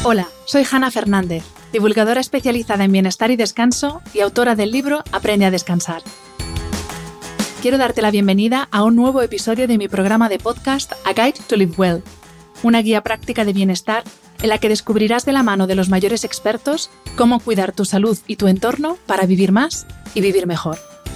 Hola, soy Hanna Fernández, divulgadora especializada en bienestar y descanso y autora del libro Aprende a descansar. Quiero darte la bienvenida a un nuevo episodio de mi programa de podcast A Guide to Live Well, una guía práctica de bienestar en la que descubrirás de la mano de los mayores expertos cómo cuidar tu salud y tu entorno para vivir más y vivir mejor.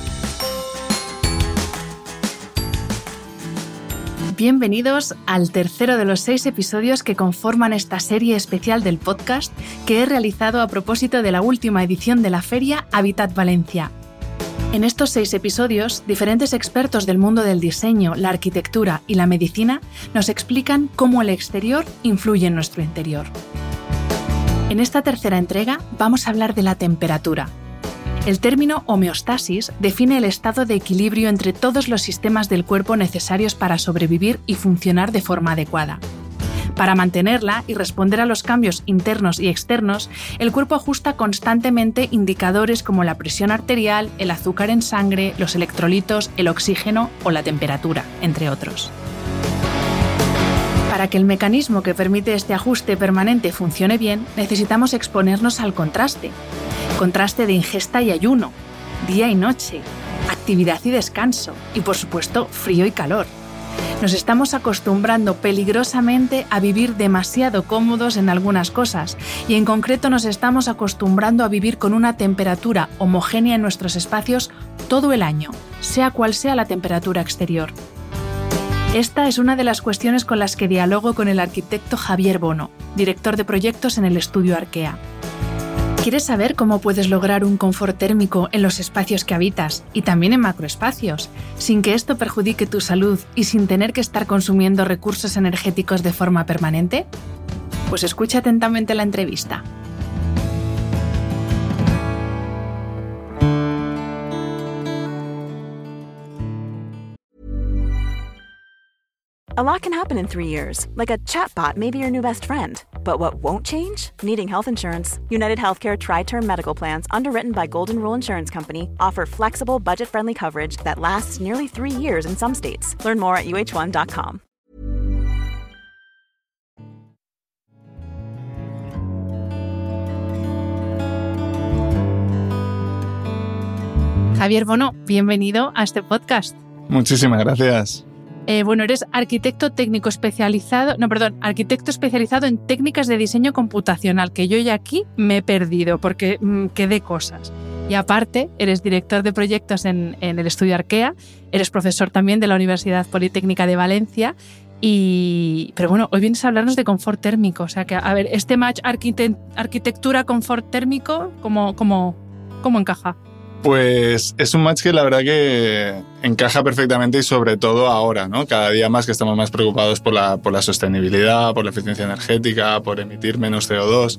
Bienvenidos al tercero de los 6 episodios que conforman esta serie especial del podcast que he realizado a propósito de la última edición de la feria Habitat Valencia. En estos 6 episodios, diferentes expertos del mundo del diseño, la arquitectura y la medicina nos explican cómo el exterior influye en nuestro interior. En esta tercera entrega vamos a hablar de la temperatura. El término homeostasis define el estado de equilibrio entre todos los sistemas del cuerpo necesarios para sobrevivir y funcionar de forma adecuada. Para mantenerla y responder a los cambios internos y externos, el cuerpo ajusta constantemente indicadores como la presión arterial, el azúcar en sangre, los electrolitos, el oxígeno o la temperatura, entre otros. Para que el mecanismo que permite este ajuste permanente funcione bien, necesitamos exponernos al contraste. Contraste de ingesta y ayuno, día y noche, actividad y descanso y, por supuesto, frío y calor. Nos estamos acostumbrando peligrosamente a vivir demasiado cómodos en algunas cosas y en concreto nos estamos acostumbrando a vivir con una temperatura homogénea en nuestros espacios todo el año, sea cual sea la temperatura exterior. Esta es una de las cuestiones con las que dialogo con el arquitecto Javier Bono, director de proyectos en el estudio Arkea. ¿Quieres saber cómo puedes lograr un confort térmico en los espacios que habitas y también en macroespacios, sin que esto perjudique tu salud y sin tener que estar consumiendo recursos energéticos de forma permanente? Pues escucha atentamente la entrevista. A lot can happen in 3 years, like a chatbot may be your new best friend. But what won't change? Needing health insurance. United Healthcare Tri-Term Medical Plans, underwritten by Golden Rule Insurance Company, offer flexible, budget-friendly coverage that lasts nearly 3 years in some states. Learn more at uh1.com. Javier Bono, bienvenido a este podcast. Muchísimas gracias. Eres arquitecto arquitecto especializado en técnicas de diseño computacional, que yo ya aquí me he perdido porque quedé cosas. Y aparte, eres director de proyectos en el estudio Arkea, eres profesor también de la Universidad Politécnica de Valencia. Pero hoy vienes a hablarnos de confort térmico. O sea que, a ver, este match arquitectura-confort térmico, ¿cómo encaja? Pues es un match que la verdad que encaja perfectamente y sobre todo ahora, ¿no? Cada día más que estamos más preocupados por la sostenibilidad, por la eficiencia energética, por emitir menos CO2.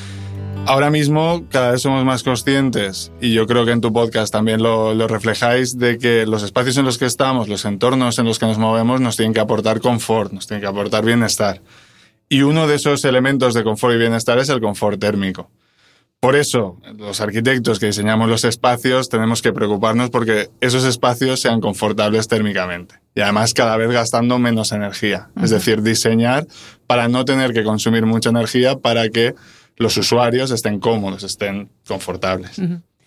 Ahora mismo cada vez somos más conscientes, y yo creo que en tu podcast también lo reflejáis, de que los espacios en los que estamos, los entornos en los que nos movemos, nos tienen que aportar confort, nos tienen que aportar bienestar. Y uno de esos elementos de confort y bienestar es el confort térmico. Por eso, los arquitectos que diseñamos los espacios tenemos que preocuparnos porque esos espacios sean confortables térmicamente. Y además cada vez gastando menos energía. Es decir, diseñar para no tener que consumir mucha energía para que los usuarios estén cómodos, estén confortables.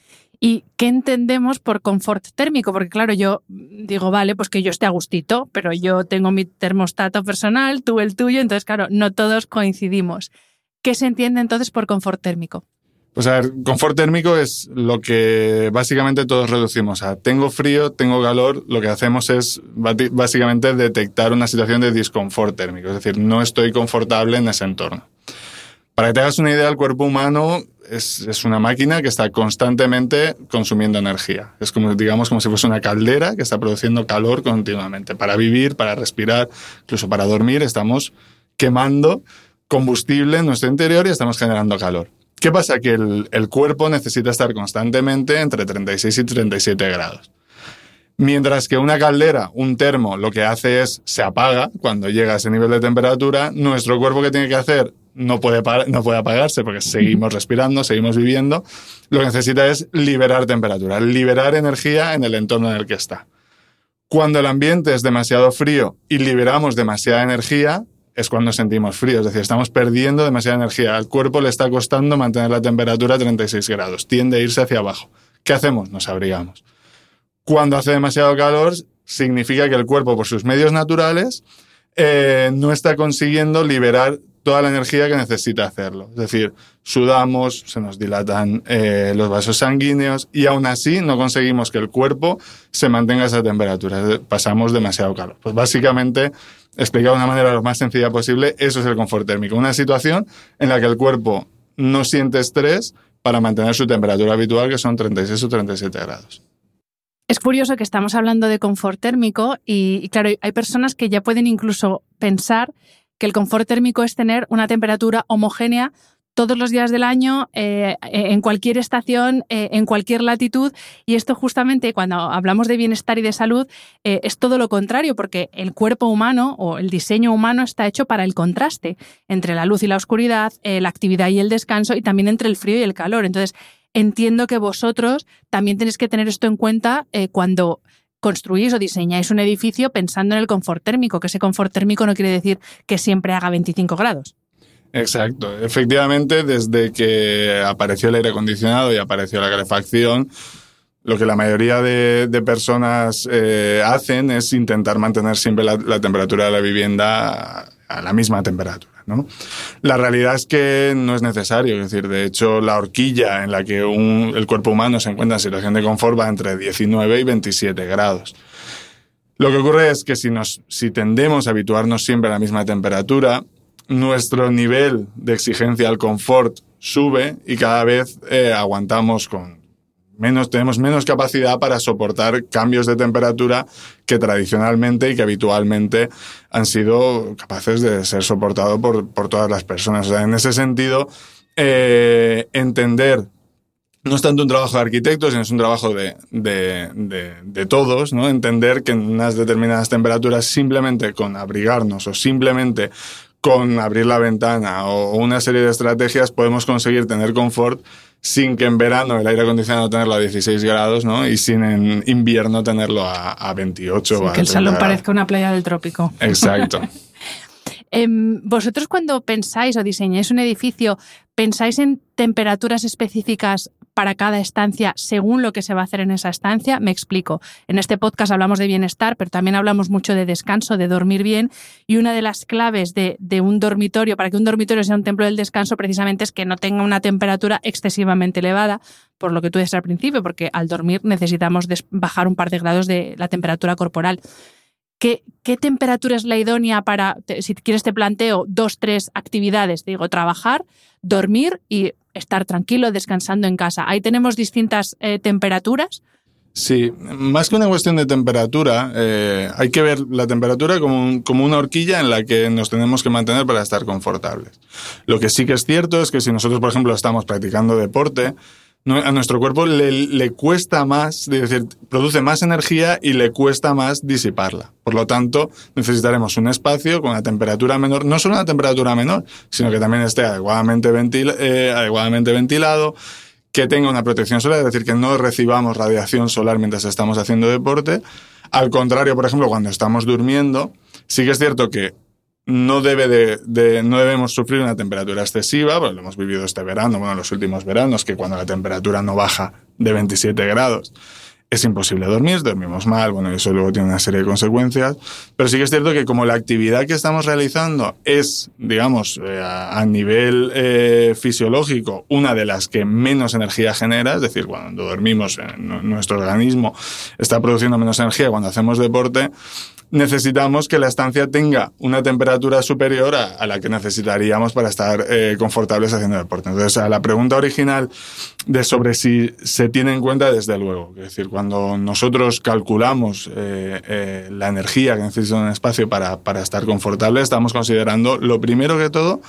¿Y qué entendemos por confort térmico? Porque claro, yo digo, vale, pues que yo esté a gustito, pero yo tengo mi termostato personal, tú el tuyo, entonces claro, no todos coincidimos. ¿Qué se entiende entonces por confort térmico? Pues a ver, confort térmico es lo que básicamente todos reducimos a tengo frío, tengo calor. Lo que hacemos es básicamente detectar una situación de disconfort térmico, es decir, no estoy confortable en ese entorno. Para que te hagas una idea, el cuerpo humano es una máquina que está constantemente consumiendo energía. Es como si fuese una caldera que está produciendo calor continuamente. Para vivir, para respirar, incluso para dormir, estamos quemando combustible en nuestro interior y estamos generando calor. ¿Qué pasa? Que el cuerpo necesita estar constantemente entre 36 y 37 grados. Mientras que una caldera, un termo, lo que hace es se apaga cuando llega a ese nivel de temperatura. Nuestro cuerpo, ¿qué tiene que hacer? No puede apagarse porque seguimos respirando, seguimos viviendo. Lo que necesita es liberar temperatura, liberar energía en el entorno en el que está. Cuando el ambiente es demasiado frío y liberamos demasiada energía, es cuando sentimos frío. Es decir, estamos perdiendo demasiada energía. Al cuerpo le está costando mantener la temperatura a 36 grados. Tiende a irse hacia abajo. ¿Qué hacemos? Nos abrigamos. Cuando hace demasiado calor, significa que el cuerpo, por sus medios naturales, no está consiguiendo liberar toda la energía que necesita hacerlo. Es decir, sudamos, se nos dilatan los vasos sanguíneos y aún así no conseguimos que el cuerpo se mantenga a esa temperatura. Pasamos demasiado calor. Pues básicamente, explicado de una manera lo más sencilla posible, eso es el confort térmico. Una situación en la que el cuerpo no siente estrés para mantener su temperatura habitual, que son 36 o 37 grados. Es curioso que estamos hablando de confort térmico y claro, hay personas que ya pueden incluso pensar que el confort térmico es tener una temperatura homogénea todos los días del año, en cualquier estación, en cualquier latitud. Y esto justamente, cuando hablamos de bienestar y de salud, es todo lo contrario, porque el cuerpo humano o el diseño humano está hecho para el contraste entre la luz y la oscuridad, la actividad y el descanso, y también entre el frío y el calor. Entonces, entiendo que vosotros también tenéis que tener esto en cuenta cuando construís o diseñáis un edificio pensando en el confort térmico, que ese confort térmico no quiere decir que siempre haga 25 grados. Exacto. Efectivamente, desde que apareció el aire acondicionado y apareció la calefacción, lo que la mayoría de personas hacen es intentar mantener siempre la temperatura de la vivienda a la misma temperatura, ¿no? La realidad es que no es necesario. Es decir, de hecho, la horquilla en la que el cuerpo humano se encuentra en situación de confort va entre 19 y 27 grados. Lo que ocurre es que si tendemos a habituarnos siempre a la misma temperatura, nuestro nivel de exigencia al confort sube y cada vez aguantamos tenemos menos capacidad para soportar cambios de temperatura que tradicionalmente y que habitualmente han sido capaces de ser soportados por todas las personas. O sea, en ese sentido, entender no es tanto un trabajo de arquitectos, sino es un trabajo de todos, ¿no? Entender que en unas determinadas temperaturas, simplemente con abrigarnos o simplemente con abrir la ventana o una serie de estrategias, podemos conseguir tener confort sin que en verano el aire acondicionado tenerlo a 16 grados, ¿no? Y sin en invierno tenerlo a 28. Sí, que el salón parezca una playa del trópico. Exacto. ¿Vosotros cuando pensáis o diseñáis un edificio, pensáis en temperaturas específicas para cada estancia según lo que se va a hacer en esa estancia? Me explico. En este podcast hablamos de bienestar, pero también hablamos mucho de descanso, de dormir bien, y una de las claves de un dormitorio, para que un dormitorio sea un templo del descanso, precisamente es que no tenga una temperatura excesivamente elevada, por lo que tú dices al principio, porque al dormir necesitamos bajar un par de grados de la temperatura corporal. ¿Qué temperatura es la idónea para, si quieres te planteo 2, 3 actividades? Digo, trabajar, dormir y estar tranquilo, descansando en casa. Ahí tenemos distintas temperaturas. Sí, más que una cuestión de temperatura, hay que ver la temperatura como una horquilla en la que nos tenemos que mantener para estar confortables. Lo que sí que es cierto es que si nosotros, por ejemplo, estamos practicando deporte, a nuestro cuerpo le cuesta más, es decir, produce más energía y le cuesta más disiparla. Por lo tanto, necesitaremos un espacio con una temperatura menor, no solo una temperatura menor, sino que también esté adecuadamente ventilado, que tenga una protección solar, es decir, que no recibamos radiación solar mientras estamos haciendo deporte. Al contrario, por ejemplo, cuando estamos durmiendo, sí que es cierto que no debemos sufrir una temperatura excesiva, porque lo hemos vivido este verano, los últimos veranos, que cuando la temperatura no baja de 27 grados es imposible dormir, dormimos mal, eso luego tiene una serie de consecuencias, pero sí que es cierto que como la actividad que estamos realizando es, digamos, a nivel fisiológico, una de las que menos energía genera, es decir, cuando dormimos nuestro organismo está produciendo menos energía cuando hacemos deporte, necesitamos que la estancia tenga una temperatura superior a la que necesitaríamos para estar confortables haciendo deporte. Entonces, a la pregunta original de sobre si se tiene en cuenta, desde luego. Es decir, cuando nosotros calculamos la energía que necesita un espacio para estar confortable, estamos considerando, lo primero que todo,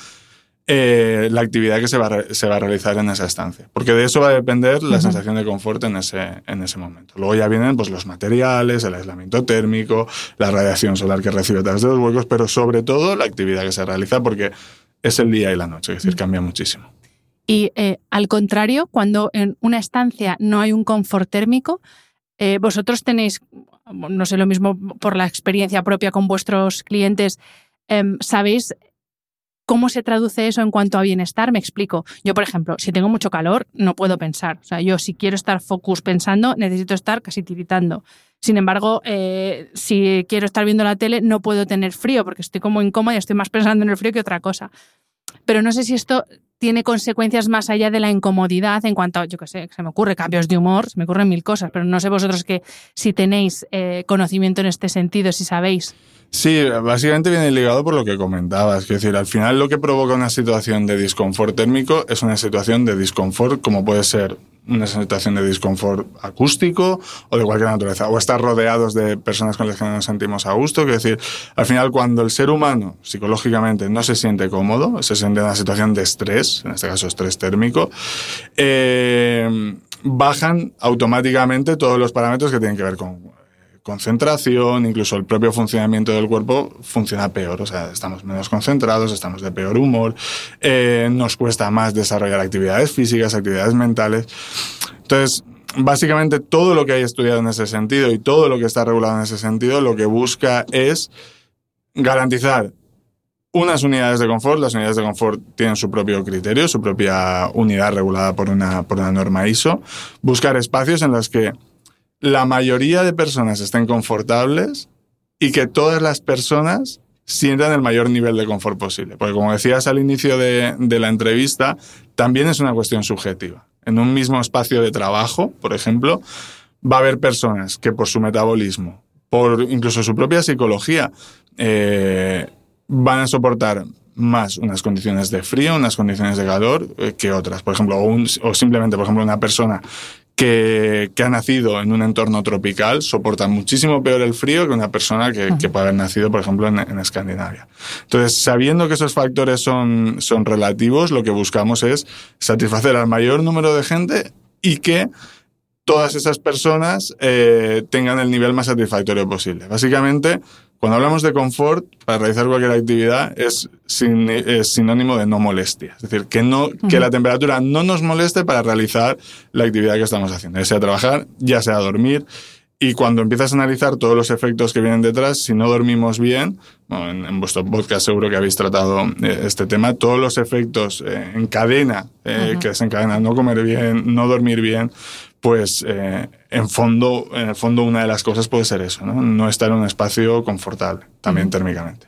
la actividad que se va a realizar en esa estancia. Porque de eso va a depender la sensación de confort en ese momento. Luego ya vienen los materiales, el aislamiento térmico, la radiación solar que recibe a través de los huecos, pero sobre todo la actividad que se realiza, porque es el día y la noche, es decir, cambia muchísimo. Y al contrario, cuando en una estancia no hay un confort térmico, vosotros tenéis, no sé, lo mismo por la experiencia propia con vuestros clientes, ¿sabéis cómo se traduce eso en cuanto a bienestar? Me explico. Yo, por ejemplo, si tengo mucho calor, no puedo pensar. O sea, yo si quiero estar focus pensando, necesito estar casi tiritando. Sin embargo, si quiero estar viendo la tele, no puedo tener frío porque estoy como incómoda y estoy más pensando en el frío que otra cosa. Pero no sé si esto tiene consecuencias más allá de la incomodidad en cuanto a, yo qué sé, se me ocurre cambios de humor, se me ocurren mil cosas, pero no sé vosotros que si tenéis conocimiento en este sentido, si sabéis. Sí, básicamente viene ligado por lo que comentabas. Es decir, al final lo que provoca una situación de disconfort térmico es una situación de disconfort, como puede ser una situación de disconfort acústico o de cualquier naturaleza, o estar rodeados de personas con las que no nos sentimos a gusto. Es decir, al final cuando el ser humano psicológicamente no se siente cómodo, se siente en una situación de estrés, en este caso estrés térmico, bajan automáticamente todos los parámetros que tienen que ver con concentración, incluso el propio funcionamiento del cuerpo funciona peor, o sea, estamos menos concentrados, estamos de peor humor, nos cuesta más desarrollar actividades físicas, actividades mentales. Entonces, básicamente todo lo que hay estudiado en ese sentido y todo lo que está regulado en ese sentido, lo que busca es garantizar unas unidades de confort. Las unidades de confort tienen su propio criterio, su propia unidad regulada por una norma ISO. Buscar espacios en los que la mayoría de personas estén confortables y que todas las personas sientan el mayor nivel de confort posible. Porque como decías al inicio de la entrevista, también es una cuestión subjetiva. En un mismo espacio de trabajo, por ejemplo, va a haber personas que por su metabolismo, por incluso su propia psicología, van a soportar más unas condiciones de frío, unas condiciones de calor que otras. Por ejemplo, o simplemente, por ejemplo, una persona que ha nacido en un entorno tropical soporta muchísimo peor el frío que una persona que puede haber nacido, por ejemplo, en Escandinavia. Entonces, sabiendo que esos factores son relativos, lo que buscamos es satisfacer al mayor número de gente y que todas esas personas tengan el nivel más satisfactorio posible. Básicamente, cuando hablamos de confort, para realizar cualquier actividad, es sinónimo de no molestia. Es decir, que la temperatura no nos moleste para realizar la actividad que estamos haciendo, ya sea trabajar, ya sea dormir. Y cuando empiezas a analizar todos los efectos que vienen detrás, si no dormimos bien, bueno, en vuestro podcast seguro que habéis tratado este tema, todos los efectos en cadena que desencadenan no comer bien, no dormir bien, pues en el fondo una de las cosas puede ser eso, ¿no? No estar en un espacio confortable, también térmicamente.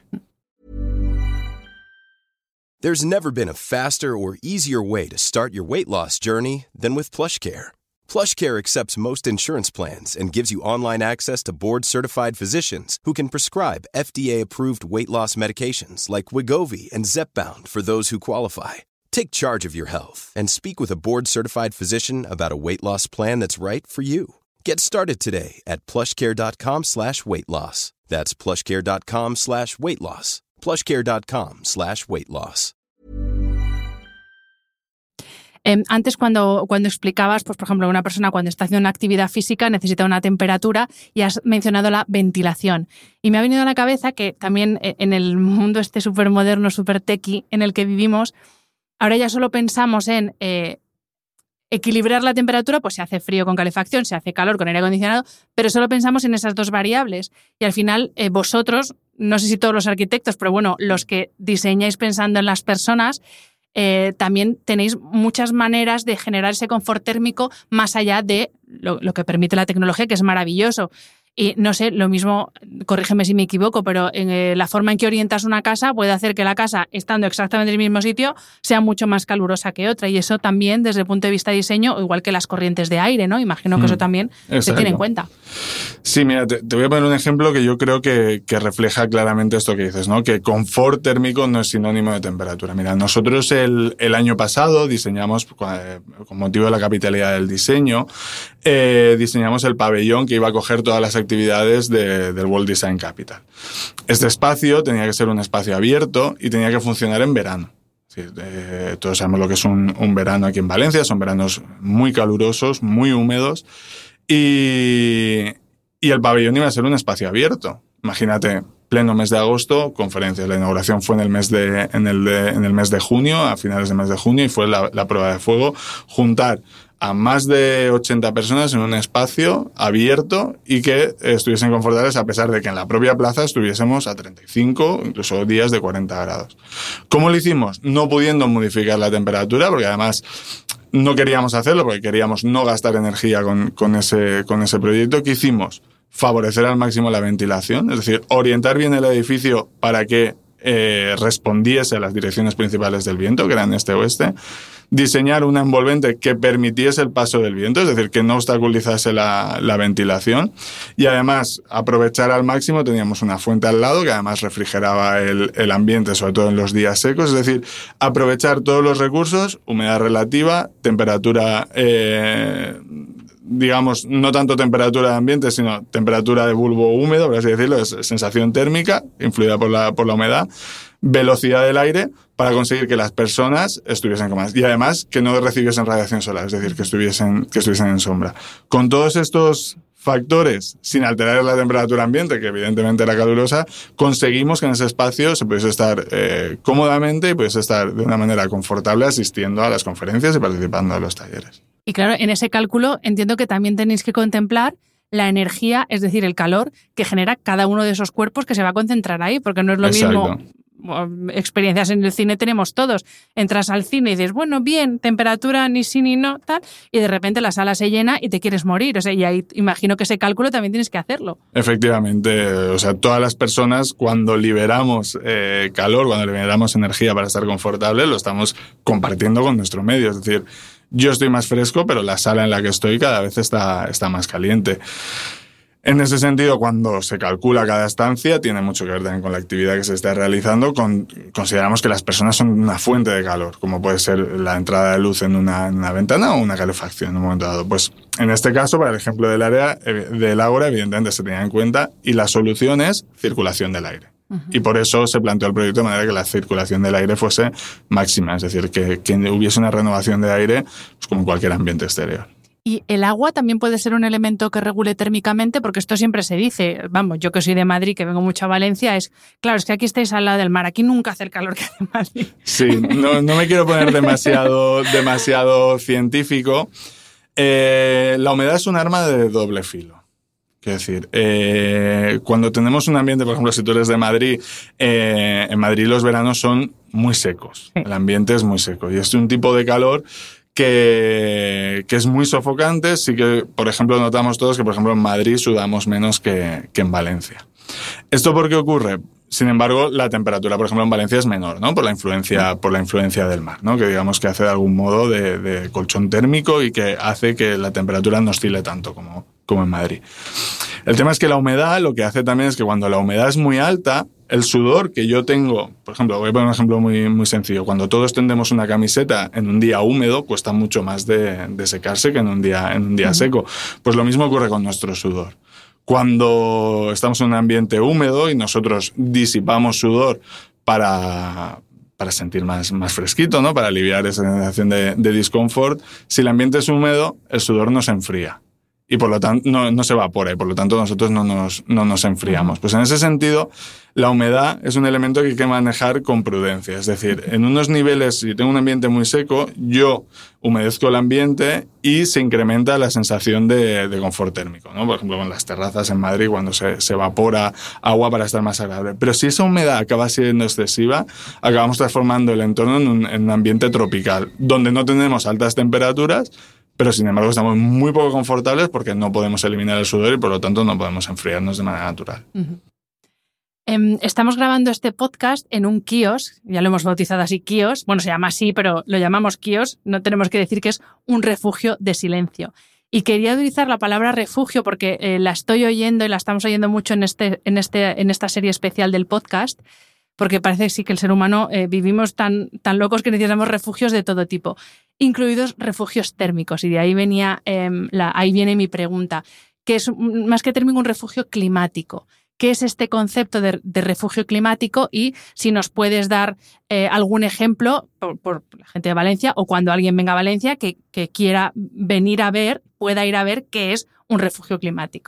There's never been a faster or easier way to start your weight loss journey than with PlushCare. PlushCare accepts most insurance plans and gives you online access to board-certified physicians who can prescribe FDA-approved weight loss medications like Wegovy and Zepbound for those who qualify. Take charge of your health and speak with a board-certified physician about a weight loss plan that's right for you. Get started today at plushcare.com/weightloss. That's plushcare.com/weightloss. plushcare.com/weightloss. Antes cuando explicabas, pues por ejemplo, una persona cuando está haciendo una actividad física necesita una temperatura y has mencionado la ventilación. Y me ha venido a la cabeza que también en el mundo este súper moderno, súper techy en el que vivimos, ahora ya solo pensamos en equilibrar la temperatura, pues se hace frío con calefacción, se hace calor con aire acondicionado, pero solo pensamos en esas dos variables. Y al final vosotros, no sé si todos los arquitectos, pero bueno, los que diseñáis pensando en las personas, también tenéis muchas maneras de generar ese confort térmico más allá de lo que permite la tecnología, que es maravilloso. Y no sé, lo mismo, corrígeme si me equivoco, pero la forma en que orientas una casa puede hacer que la casa, estando exactamente en el mismo sitio, sea mucho más calurosa que otra. Y eso también, desde el punto de vista de diseño, igual que las corrientes de aire, ¿no? Imagino que eso también se tiene en cuenta. Sí, mira, te voy a poner un ejemplo que yo creo que refleja claramente esto que dices, ¿no? Que confort térmico no es sinónimo de temperatura. Mira, nosotros el año pasado diseñamos, con motivo de la capitalidad del diseño, diseñamos el pabellón que iba a coger todas las actividades del World Design Capital. Este espacio tenía que ser un espacio abierto y tenía que funcionar en verano. Sí, todos sabemos lo que es un verano aquí en Valencia, son veranos muy calurosos, muy húmedos, y el pabellón iba a ser un espacio abierto. Imagínate pleno mes de agosto, conferencias. La inauguración fue en el mes de junio, a finales del mes de junio, y fue la prueba de fuego. Juntar a más de 80 personas en un espacio abierto y que estuviesen confortables a pesar de que en la propia plaza estuviésemos a 35, incluso días de 40 grados. ¿Cómo lo hicimos? No pudiendo modificar la temperatura, porque además no queríamos hacerlo, porque queríamos no gastar energía con ese proyecto. ¿Qué hicimos? Favorecer al máximo la ventilación, es decir, orientar bien el edificio para que respondiese a las direcciones principales del viento, que eran este-oeste, diseñar una envolvente que permitiese el paso del viento, es decir, que no obstaculizase la ventilación, y además aprovechar al máximo. Teníamos una fuente al lado que además refrigeraba el ambiente, sobre todo en los días secos, es decir, aprovechar todos los recursos, humedad relativa, temperatura, digamos, no tanto temperatura de ambiente, sino temperatura de bulbo húmedo, por así decirlo, es sensación térmica, influida por la humedad, velocidad del aire, para conseguir que las personas estuviesen cómodas. Y además que no recibiesen radiación solar, es decir, que estuviesen en sombra. Con todos estos factores, sin alterar la temperatura ambiente, que evidentemente era calurosa, conseguimos que en ese espacio se pudiese estar cómodamente y pudiese estar de una manera confortable asistiendo a las conferencias y participando en los talleres. Y claro, en ese cálculo entiendo que también tenéis que contemplar la energía, es decir, el calor que genera cada uno de esos cuerpos que se va a concentrar ahí, porque no es lo Exacto. mismo. Experiencias en el cine tenemos todos. Entras al cine y dices, bueno, bien, temperatura ni sí ni no, tal, y de repente la sala se llena y te quieres morir. O sea, y ahí imagino que ese cálculo también tienes que hacerlo. Efectivamente, o sea, todas las personas cuando liberamos calor, cuando liberamos energía para estar confortables, lo estamos compartiendo con nuestro medio. Es decir, yo estoy más fresco, pero la sala en la que estoy cada vez está más caliente. En ese sentido, cuando se calcula cada estancia, tiene mucho que ver también con la actividad que se está realizando. Consideramos que las personas son una fuente de calor, como puede ser la entrada de luz en una ventana o una calefacción en un momento dado. Pues en este caso, para el ejemplo del Ágora, evidentemente se tenía en cuenta, y la solución es circulación del aire. Uh-huh. Y por eso se planteó el proyecto de manera que la circulación del aire fuese máxima, es decir, que hubiese una renovación de aire pues, como en cualquier ambiente exterior. Y el agua también puede ser un elemento que regule térmicamente, porque esto siempre se dice, vamos, yo que soy de Madrid, que vengo mucho a Valencia, claro, es que aquí estáis al lado del mar, aquí nunca hace el calor que hace en Madrid. Sí, no me quiero poner demasiado científico. La humedad es un arma de doble filo. Quiero decir, cuando tenemos un ambiente, por ejemplo, si tú eres de Madrid, en Madrid los veranos son muy secos, sí. El ambiente es muy seco y es un tipo de calor que es muy sofocante. Sí que, por ejemplo, notamos todos que, por ejemplo, en Madrid sudamos menos que en Valencia. ¿Esto por qué ocurre? Sin embargo, la temperatura, por ejemplo, en Valencia es menor, ¿no? Por la influencia del mar, ¿no? Que digamos que hace de algún modo de colchón térmico y que hace que la temperatura no oscile tanto como en Madrid. El tema es que la humedad lo que hace también es que cuando la humedad es muy alta, el sudor que yo tengo, por ejemplo, voy a poner un ejemplo muy, muy sencillo. Cuando todos tendemos una camiseta en un día húmedo, cuesta mucho más de secarse que en un día seco. Pues lo mismo ocurre con nuestro sudor. Cuando estamos en un ambiente húmedo y nosotros disipamos sudor para sentir más fresquito, ¿no? Para aliviar esa sensación de disconfort, si el ambiente es húmedo, el sudor no se enfría. Y por lo tanto no se evapora y por lo tanto nosotros no nos enfriamos. Pues en ese sentido, la humedad es un elemento que hay que manejar con prudencia. Es decir, en unos niveles, si tengo un ambiente muy seco, yo humedezco el ambiente y se incrementa la sensación de confort térmico, ¿no? Por ejemplo, con las terrazas en Madrid, cuando se evapora agua para estar más agradable. Pero si esa humedad acaba siendo excesiva, acabamos transformando el entorno en un ambiente tropical, donde no tenemos altas temperaturas, pero sin embargo estamos muy poco confortables porque no podemos eliminar el sudor y por lo tanto no podemos enfriarnos de manera natural. Uh-huh. Estamos grabando este podcast en un kiosc, ya lo hemos bautizado así, kiosc, bueno, se llama así, pero lo llamamos kiosc, no tenemos que decir que es un refugio de silencio. Y quería utilizar la palabra refugio porque la estoy oyendo y la estamos oyendo mucho en esta serie especial del podcast, porque parece que sí que el ser humano vivimos tan locos que necesitamos refugios de todo tipo, incluidos refugios térmicos. Y de ahí ahí viene mi pregunta, que es más que térmico un refugio climático. ¿Qué es este concepto de refugio climático? Y si nos puedes dar algún ejemplo por la gente de Valencia o cuando alguien venga a Valencia que quiera venir a ver, pueda ir a ver qué es un refugio climático.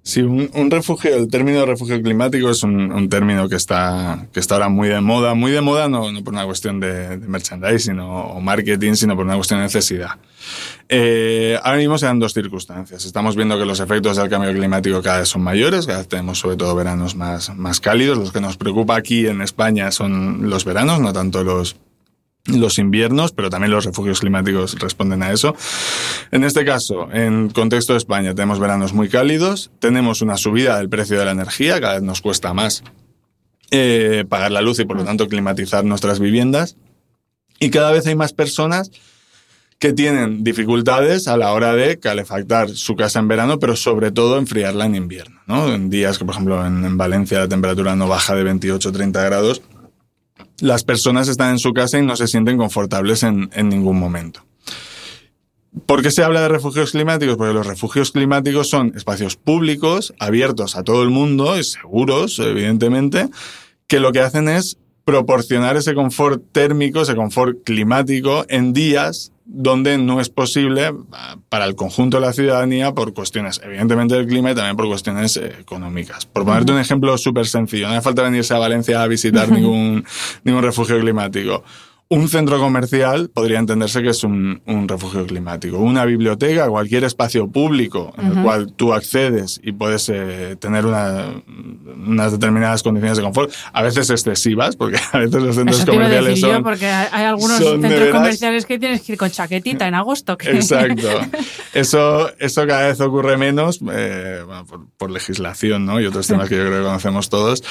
Sí, un refugio, el término refugio climático es un término que está ahora muy de moda no por una cuestión de merchandising o marketing, sino por una cuestión de necesidad. Ahora mismo se dan dos circunstancias. Estamos viendo que los efectos del cambio climático cada vez son mayores, cada vez tenemos sobre todo veranos más cálidos. Los que nos preocupa aquí en España son los veranos, no tanto los inviernos, pero también los refugios climáticos responden a eso. En este caso, en contexto de España, tenemos veranos muy cálidos, tenemos una subida del precio de la energía, cada vez nos cuesta más pagar la luz y por lo tanto climatizar nuestras viviendas, y cada vez hay más personas que tienen dificultades a la hora de calefactar su casa en verano, pero sobre todo enfriarla en invierno, ¿no? En días que, por ejemplo, en Valencia la temperatura no baja de 28 o 30 grados, las personas están en su casa y no se sienten confortables en ningún momento. ¿Por qué se habla de refugios climáticos? Porque los refugios climáticos son espacios públicos, abiertos a todo el mundo y seguros, evidentemente, que lo que hacen es proporcionar ese confort térmico, ese confort climático en días donde no es posible para el conjunto de la ciudadanía por cuestiones, evidentemente, del clima y también por cuestiones económicas. Por ponerte un ejemplo súper sencillo, no hace falta venirse a Valencia a visitar ningún refugio climático. Un centro comercial podría entenderse que es un refugio climático. Una biblioteca, cualquier espacio público en el cual tú accedes y puedes tener unas determinadas condiciones de confort, a veces excesivas, porque a veces los centros comerciales son... porque hay algunos centros comerciales que tienes que ir con chaquetita en agosto. Exacto. Eso cada vez ocurre menos, por legislación, ¿no? Y otros temas que yo creo que conocemos todos.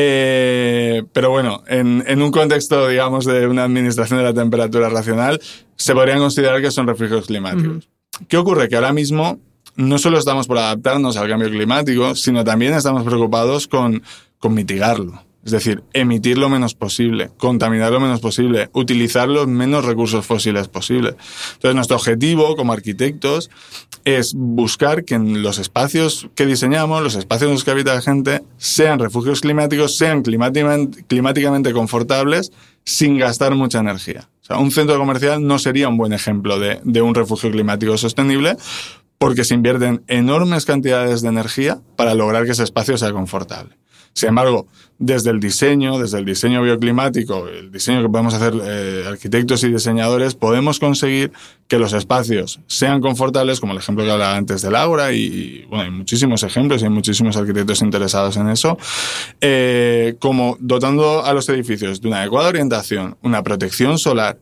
Pero bueno, en un contexto, digamos, de una administración de la temperatura racional, se podrían considerar que son refugios climáticos. ¿Qué ocurre? Que ahora mismo no solo estamos por adaptarnos al cambio climático, sino también estamos preocupados con mitigarlo. Es decir, emitir lo menos posible, contaminar lo menos posible, utilizar los menos recursos fósiles posible. Entonces, nuestro objetivo como arquitectos es buscar que en los espacios que diseñamos, los espacios en los que habita la gente, sean refugios climáticos, sean climáticamente confortables, sin gastar mucha energía. O sea, un centro comercial no sería un buen ejemplo de un refugio climático sostenible, porque se invierten enormes cantidades de energía para lograr que ese espacio sea confortable. Sin embargo, desde el diseño bioclimático, el diseño que podemos hacer arquitectos y diseñadores, podemos conseguir que los espacios sean confortables, como el ejemplo que hablaba antes del Ágora, y bueno, hay muchísimos ejemplos y hay muchísimos arquitectos interesados en eso, como dotando a los edificios de una adecuada orientación, una protección solar,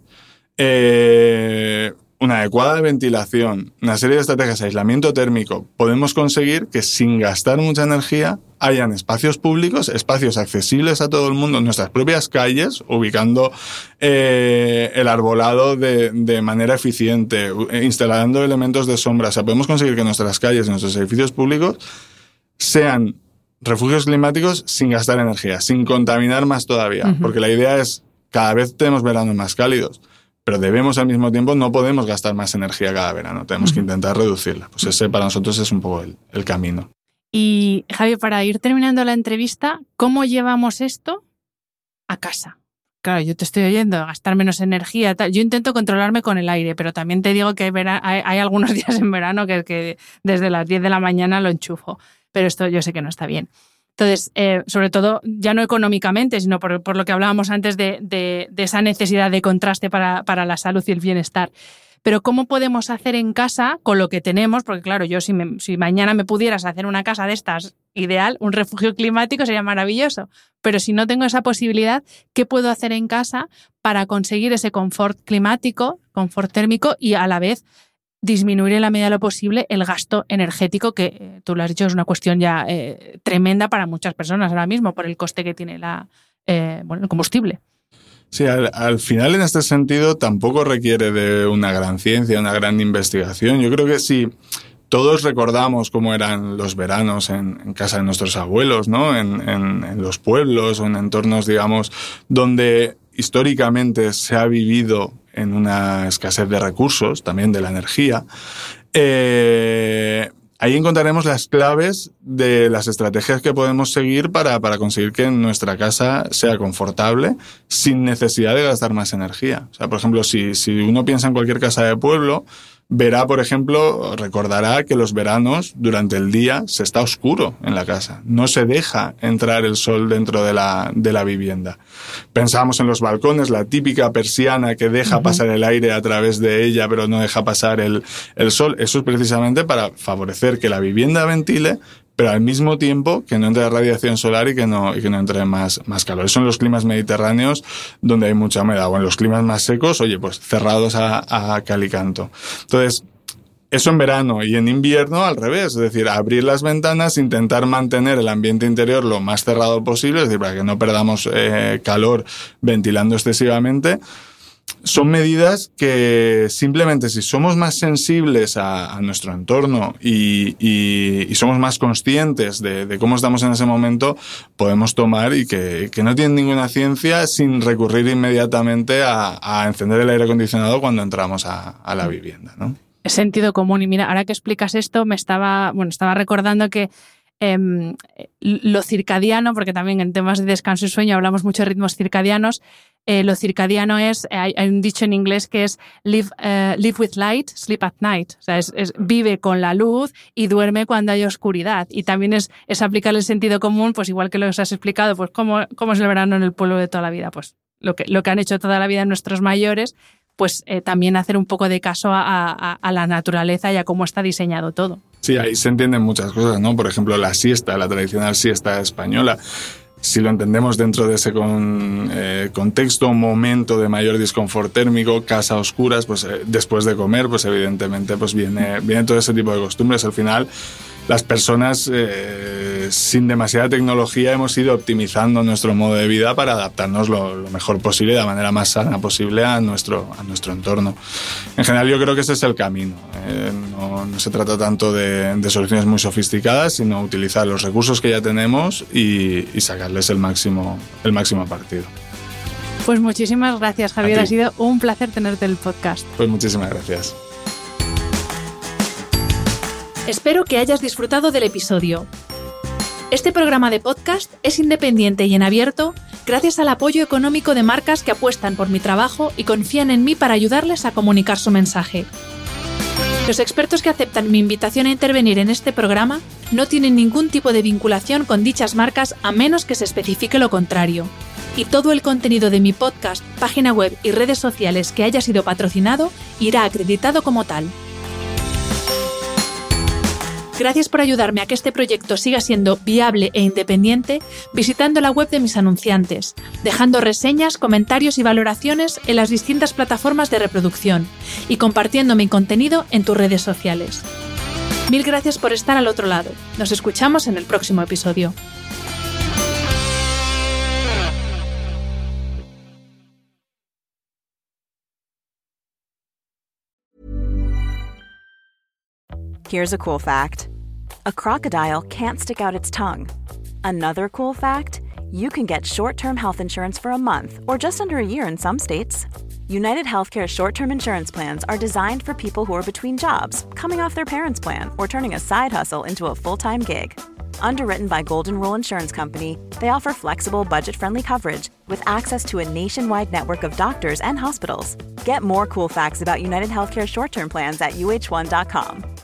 una adecuada ventilación, una serie de estrategias de aislamiento térmico, podemos conseguir que sin gastar mucha energía hayan espacios públicos, espacios accesibles a todo el mundo en nuestras propias calles, ubicando el arbolado de manera eficiente, instalando elementos de sombra. O sea, podemos conseguir que nuestras calles y nuestros edificios públicos sean refugios climáticos sin gastar energía, sin contaminar más todavía, porque la idea es cada vez tenemos veranos más cálidos, pero debemos al mismo tiempo, no podemos gastar más energía cada verano, tenemos que intentar reducirla. Pues ese para nosotros es un poco el camino. Y Javi, para ir terminando la entrevista, ¿cómo llevamos esto a casa? Claro, yo te estoy oyendo, gastar menos energía, tal. Yo intento controlarme con el aire, pero también te digo que hay algunos días en verano que desde las 10 de la mañana lo enchufo, pero esto yo sé que no está bien. Entonces, sobre todo, ya no económicamente, sino por lo que hablábamos antes de esa necesidad de contraste para la salud y el bienestar. Pero ¿cómo podemos hacer en casa con lo que tenemos? Porque claro, yo si mañana me pudieras hacer una casa de estas, ideal, un refugio climático sería maravilloso. Pero si no tengo esa posibilidad, ¿qué puedo hacer en casa para conseguir ese confort climático, confort térmico y a la vez disminuir en la medida de lo posible el gasto energético, que tú lo has dicho, es una cuestión ya tremenda para muchas personas ahora mismo por el coste que tiene el combustible? Sí, al final en este sentido tampoco requiere de una gran ciencia, una gran investigación. Yo creo que sí, todos recordamos cómo eran los veranos en casa de nuestros abuelos, ¿no? En los pueblos o en entornos, digamos, donde históricamente se ha vivido en una escasez de recursos, también de la energía. Ahí encontraremos las claves de las estrategias que podemos seguir para conseguir que nuestra casa sea confortable sin necesidad de gastar más energía. O sea, por ejemplo, si uno piensa en cualquier casa de pueblo, verá, por ejemplo, recordará que los veranos, durante el día, se está oscuro en la casa. No se deja entrar el sol dentro de la vivienda. Pensamos en los balcones, la típica persiana que deja pasar el aire a través de ella, pero no deja pasar el sol. Eso es precisamente para favorecer que la vivienda ventile, pero al mismo tiempo que no entre radiación solar y que no entre más calor. Eso en los climas mediterráneos, donde hay mucha humedad, o en los climas más secos, pues cerrados a cal y canto. Entonces, eso en verano, y en invierno al revés, es decir, abrir las ventanas, intentar mantener el ambiente interior lo más cerrado posible, es decir, para que no perdamos calor ventilando excesivamente. Son medidas que simplemente, si somos más sensibles a nuestro entorno y somos más conscientes de cómo estamos en ese momento, podemos tomar, y que no tienen ninguna ciencia, sin recurrir inmediatamente a encender el aire acondicionado cuando entramos a la vivienda, ¿no? Es sentido común. Y mira, ahora que explicas esto, estaba recordando que lo circadiano, porque también en temas de descanso y sueño hablamos mucho de ritmos circadianos. Lo circadiano es, hay un dicho en inglés que es live with light, sleep at night. O sea, vive con la luz y duerme cuando hay oscuridad. Y también es aplicar el sentido común, pues igual que lo has explicado, pues cómo es el verano en el pueblo de toda la vida. Pues lo que han hecho toda la vida nuestros mayores, pues también hacer un poco de caso a la naturaleza y a cómo está diseñado todo. Sí, ahí se entienden muchas cosas, ¿no? Por ejemplo, la siesta, la tradicional siesta española. Si lo entendemos dentro de ese contexto, un momento de mayor disconfort térmico, casa a oscuras, pues después de comer, pues evidentemente pues viene todo ese tipo de costumbres. Al final, las personas sin demasiada tecnología hemos ido optimizando nuestro modo de vida para adaptarnos lo mejor posible, de la manera más sana posible a nuestro entorno. En general, yo creo que ese es el camino. No se trata tanto de soluciones muy sofisticadas, sino utilizar los recursos que ya tenemos y sacarles el máximo partido. Pues muchísimas gracias, Javier. Ha sido un placer tenerte en el podcast. Pues muchísimas gracias. Espero que hayas disfrutado del episodio. Este programa de podcast es independiente y en abierto gracias al apoyo económico de marcas que apuestan por mi trabajo y confían en mí para ayudarles a comunicar su mensaje. Los expertos que aceptan mi invitación a intervenir en este programa no tienen ningún tipo de vinculación con dichas marcas a menos que se especifique lo contrario. Y todo el contenido de mi podcast, página web y redes sociales que haya sido patrocinado irá acreditado como tal. Gracias por ayudarme a que este proyecto siga siendo viable e independiente visitando la web de mis anunciantes, dejando reseñas, comentarios y valoraciones en las distintas plataformas de reproducción y compartiendo mi contenido en tus redes sociales. Mil gracias por estar al otro lado. Nos escuchamos en el próximo episodio. Here's a cool fact. A crocodile can't stick out its tongue. Another cool fact, you can get short-term health insurance for a month or just under a year in some states. United Healthcare short-term insurance plans are designed for people who are between jobs, coming off their parents' plan, or turning a side hustle into a full-time gig. Underwritten by Golden Rule Insurance Company, they offer flexible, budget-friendly coverage with access to a nationwide network of doctors and hospitals. Get more cool facts about United Healthcare short-term plans at uh1.com.